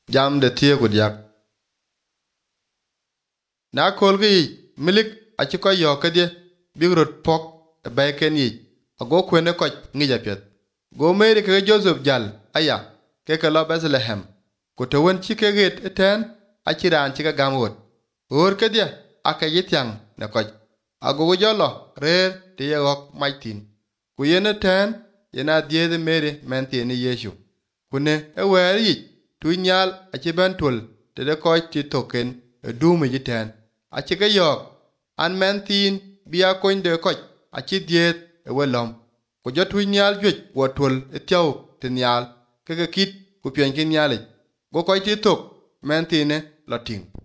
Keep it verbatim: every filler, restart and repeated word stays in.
Jam de tie ku diak. Na kol gi milik a ci ko yo kedye bigrot pok e bay ken yi. Ago kwene ko ngi japet. Go meri ke Joseph jal aya ke ke lo Bethlehem. Ku to won ci ke get eten a ci ran ci ka gam wot. Hor kedye aka yityang ne ko. Ago go jolo rer te yok maitin. Ku yene ten yena diede meri menti ni Yesu. Kune e wer yi tu nyal a ci ben tul te de ko ci token e dume jiten. A ci ke yok an mentin biya koin de ko a ci diet e welom. Ku jo tu nyal jwet wo tul e tiaw te nyal ke ke kit ku pyen kin nyale. Go ko ci tok mentine lating.